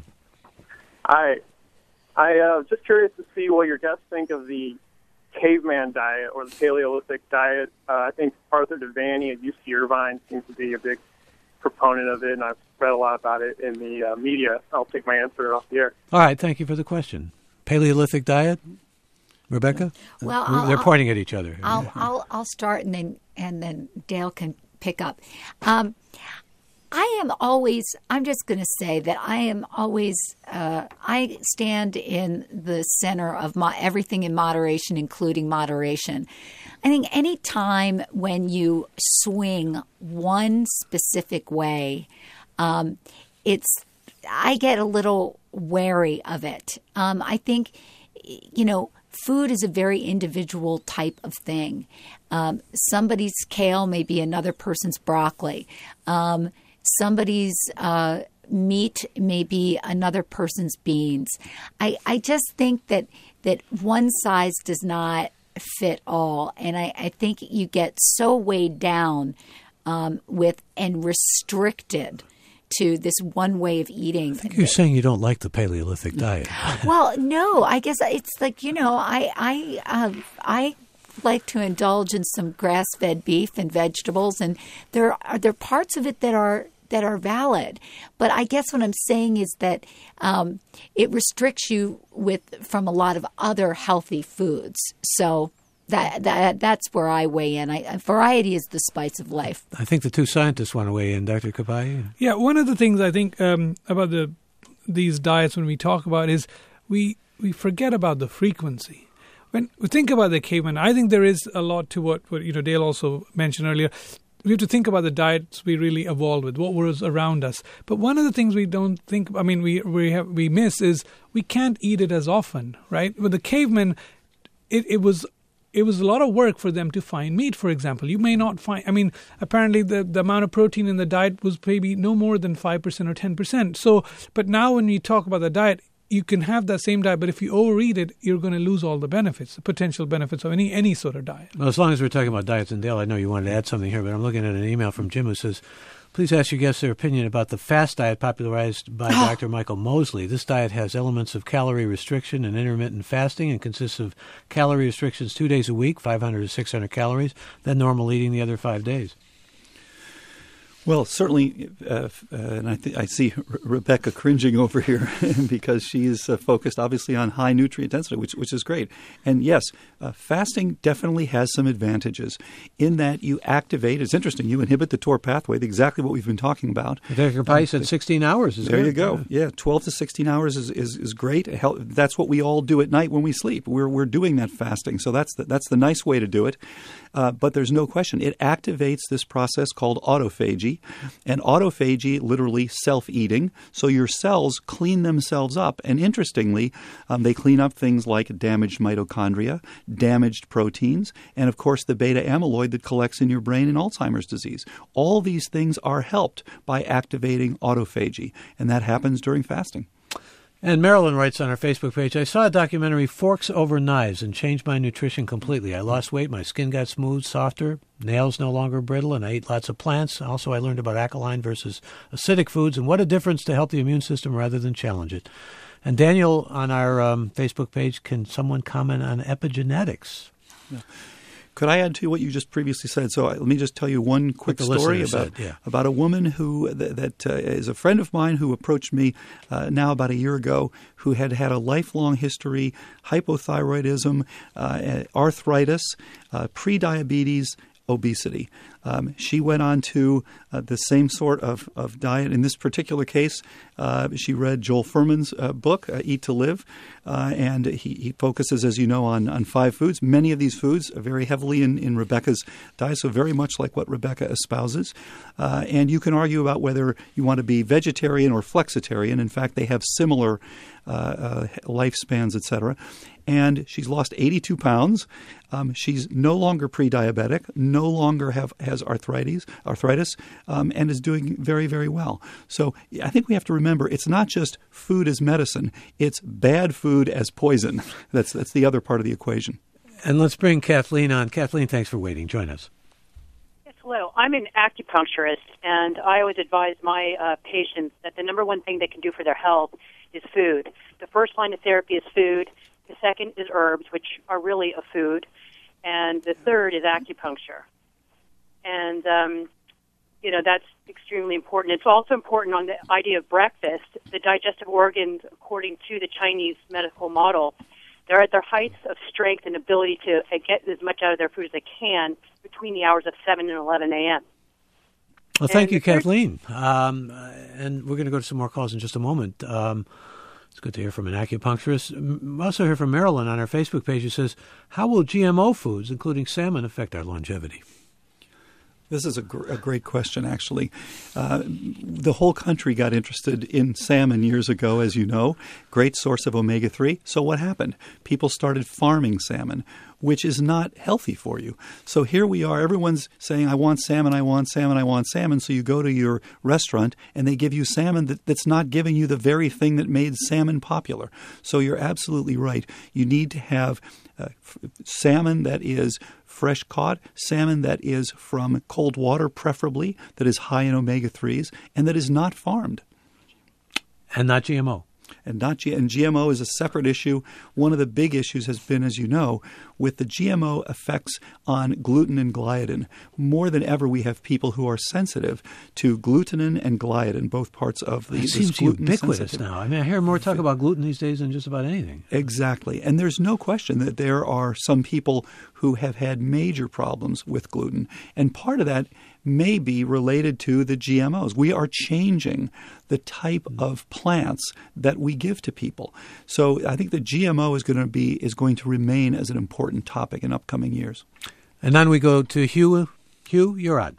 Hi. I uh, was just curious to see what your guests think of the caveman diet or the Paleolithic diet. Uh, I think Arthur Devaney at U C Irvine seems to be a big proponent of it, and I've read a lot about it in the uh, media. I'll take my answer off the air. All right, thank you for the question. Paleolithic diet? Rebecca? Well, they're I'll, pointing at each other. I'll I'll I'll start and then and then Dale can pick up. Um, I am always. I'm just going to say that I am always. Uh, I stand in the center of my everything in moderation, including moderation. I think any time when you swing one specific way, um, it's. I get a little wary of it. Um, I think, you know. Food is a very individual type of thing. Um, somebody's kale may be another person's broccoli. Um, somebody's uh, meat may be another person's beans. I, I just think that, that one size does not fit all. And I, I think you get so weighed down um, with and restricted to this one way of eating. I think you're saying you don't like the Paleolithic diet. Well, no, I guess it's like, you know, I I uh, I like to indulge in some grass-fed beef and vegetables, and there are there are parts of it that are that are valid. But I guess what I'm saying is that um, it restricts you with from a lot of other healthy foods. So That, that that's where I weigh in. I, variety is the spice of life. I think the two scientists want to weigh in, Doctor Kapai. Yeah, one of the things I think um, about the these diets when we talk about is we we forget about the frequency. When we think about the caveman, I think there is a lot to what, what you know Dale also mentioned earlier. We have to think about the diets we really evolved with, what was around us. But one of the things we don't think, I mean, we we have we miss is we can't eat it as often, right? With the caveman, it, it was. It was a lot of work for them to find meat, for example. You may not find, I mean, apparently the, the amount of protein in the diet was maybe no more than five percent or ten percent. So, but now when we talk about the diet, you can have that same diet, but if you overeat it, you're going to lose all the benefits, the potential benefits of any, any sort of diet. Well, as long as we're talking about diets, and Dale, I know you wanted to add something here, but I'm looking at an email from Jim who says, please ask your guests their opinion about the FAST diet popularized by Doctor Michael Mosley. This diet has elements of calorie restriction and intermittent fasting and consists of calorie restrictions two days a week, five hundred to six hundred calories, then normal eating the other five days. Well, certainly, uh, uh, and I, th- I see Re- Rebecca cringing over here because she is uh, focused, obviously, on high nutrient density, which which is great. And yes, uh, fasting definitely has some advantages in that you activate. It's interesting. You inhibit the T O R pathway, exactly what we've been talking about. Doctor Price said sixteen hours is there good. You go. Yeah, twelve to sixteen hours is is, is great. That's what we all do at night when we sleep. We're we're doing that fasting, so that's the, that's the nice way to do it. Uh, but there's no question. It activates this process called autophagy. And autophagy, literally self-eating. So your cells clean themselves up. And interestingly, um, they clean up things like damaged mitochondria, damaged proteins, and, of course, the beta amyloid that collects in your brain in Alzheimer's disease. All these things are helped by activating autophagy. And that happens during fasting. And Marilyn writes on our Facebook page, I saw a documentary, Forks Over Knives, and changed my nutrition completely. I lost weight, my skin got smooth, softer, nails no longer brittle, and I ate lots of plants. Also, I learned about alkaline versus acidic foods and what a difference to help the immune system rather than challenge it. And Daniel, on our um, Facebook page, can someone comment on epigenetics? Yeah. Could I add to what you just previously said? So let me just tell you one quick story about said, yeah. about a woman who th- that uh, is a friend of mine who approached me uh, now about a year ago, who had had a lifelong history, hypothyroidism, uh, arthritis, uh, prediabetes, obesity. Um, she went on to uh, the same sort of, of diet. In this particular case, uh, she read Joel Fuhrman's uh, book, uh, Eat to Live, uh, and he, he focuses, as you know, on, on five foods. Many of these foods are very heavily in, in Rebecca's diet, so very much like what Rebecca espouses. Uh, and you can argue about whether you want to be vegetarian or flexitarian. In fact, they have similar uh, uh, lifespans, et cetera. And she's lost eighty-two pounds. Um, she's no longer pre-diabetic, no longer have has arthritis, arthritis, um, and is doing very, very well. So I think we have to remember it's not just food as medicine; it's bad food as poison. That's that's the other part of the equation. And let's bring Kathleen on. Kathleen, thanks for waiting. Join us. Yes, hello. I'm an acupuncturist, and I always advise my uh, patients that the number one thing they can do for their health is food. The first line of therapy is food. The second is herbs, which are really a food. And the third is acupuncture. And, um, you know, that's extremely important. It's also important on the idea of breakfast. The digestive organs, according to the Chinese medical model, they're at their heights of strength and ability to get as much out of their food as they can between the hours of seven and eleven a.m. Well, thank and you, Kathleen. Um, and we're going to go to some more calls in just a moment. Um It's good to hear from an acupuncturist. We also hear from Marilyn on our Facebook page who says, how will G M O foods, including salmon, affect our longevity? This is a, gr- a great question, actually. Uh, the whole country got interested in salmon years ago, as you know. Great source of omega three. So what happened? People started farming salmon, which is not healthy for you. So here we are. Everyone's saying, I want salmon, I want salmon, I want salmon. So you go to your restaurant and they give you salmon that, that's not giving you the very thing that made salmon popular. So you're absolutely right. You need to have uh, f- salmon that is fresh caught, salmon that is from cold water, preferably, that is high in omega threes, and that is not farmed. And not G M O. And not G- and G M O is a separate issue. One of the big issues has been, as you know, with the G M O effects on gluten and gliadin. More than ever, we have people who are sensitive to glutenin and gliadin, both parts of the. It seems ubiquitous now. I mean, I hear more talk about gluten these days than just about anything. Exactly. And there's no question that there are some people who have had major problems with gluten. And part of that may be related to the G M Os. We are changing the type of plants that we give to people. So I think the G M O is going to be is going to remain as an important topic in upcoming years. And then we go to Hugh. Hugh, you're on.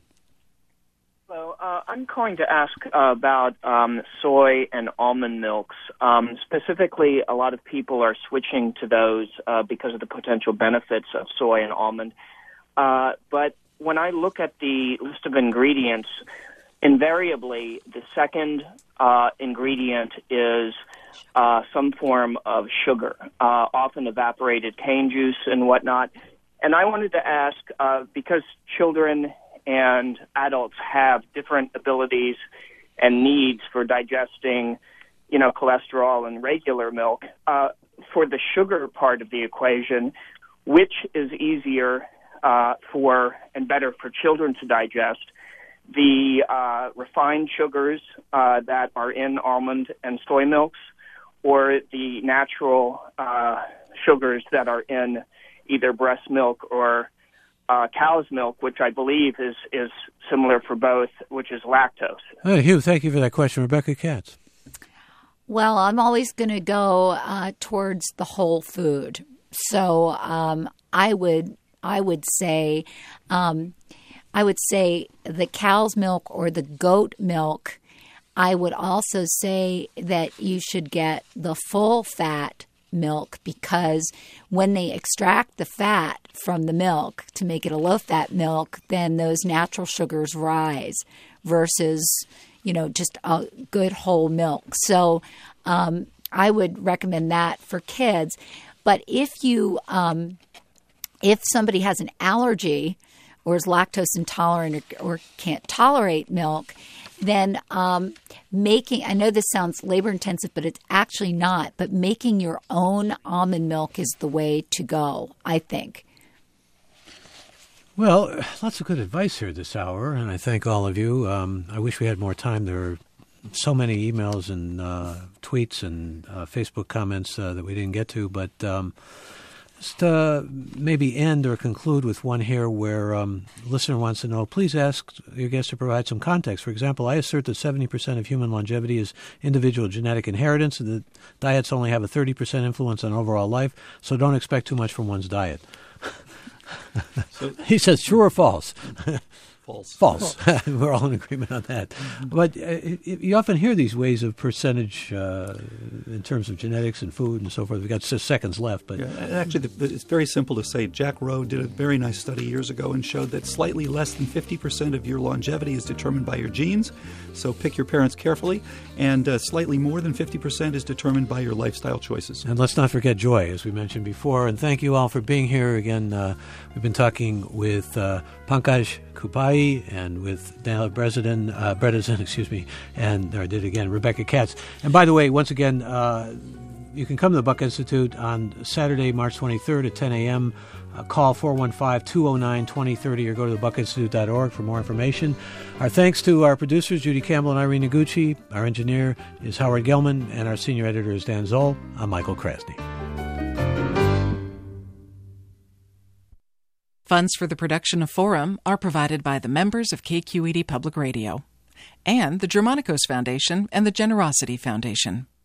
Hello. Uh, I'm calling to ask uh, about um, soy and almond milks. Um, specifically, a lot of people are switching to those uh, because of the potential benefits of soy and almond. Uh, but when I look at the list of ingredients, invariably the second uh, ingredient is uh, some form of sugar, uh, often evaporated cane juice and whatnot. And I wanted to ask, uh, because children and adults have different abilities and needs for digesting, you know, cholesterol and regular milk, uh, for the sugar part of the equation, which is easier uh, for and better for children to digest, the uh, refined sugars uh, that are in almond and soy milks, or the natural uh, sugars that are in either breast milk or uh, cow's milk, which I believe is, is similar for both, which is lactose. Uh, Hugh, thank you for that question. Rebecca Katz. Well, I'm always going to go uh, towards the whole food. So um, I would I would say um, I would say the cow's milk or the goat milk. I would also say that you should get the full fat milk, because when they extract the fat from the milk to make it a low fat milk, then those natural sugars rise versus, you know, just a good whole milk. So um, I would recommend that for kids. But if you, um, if somebody has an allergy or is lactose intolerant or, or can't tolerate milk, then um, making, I know this sounds labor intensive, but it's actually not, but making your own almond milk is the way to go, I think. Well, lots of good advice here this hour, and I thank all of you. Um, I wish we had more time. There are so many emails and uh, tweets and uh, Facebook comments uh, that we didn't get to, but um, just uh, maybe end or conclude with one here where um, a listener wants to know, please ask your guest to provide some context. For example, I assert that seventy percent of human longevity is individual genetic inheritance, and that diets only have a thirty percent influence on overall life, so don't expect too much from one's diet. So, he says, true or false? False. False. We're all in agreement on that. Mm-hmm. But uh, it, it, you often hear these ways of percentage uh, in terms of genetics and food and so forth. We've got just seconds left. But yeah, actually, the, the, it's very simple to say. Jack Rowe did a very nice study years ago and showed that slightly less than fifty percent of your longevity is determined by your genes. So pick your parents carefully. And uh, slightly more than fifty percent is determined by your lifestyle choices. And let's not forget joy, as we mentioned before. And thank you all for being here. Again, uh, we've been talking with uh, Pankaj Kupai and with Daniel Bredesen, uh, Bredesen, excuse me, and or I did it again, Rebecca Katz. And by the way, once again, uh, you can come to the Buck Institute on Saturday, March twenty-third at ten a.m. Uh, call four one five, two oh nine, two oh three oh or go to the buck institute dot org for more information. Our thanks to our producers, Judy Campbell and Irene Noguchi. Our engineer is Howard Gelman, and our senior editor is Dan Zoll. I'm Michael Krasny. Funds for the production of Forum are provided by the members of K Q E D Public Radio and the Germanicos Foundation and the Generosity Foundation.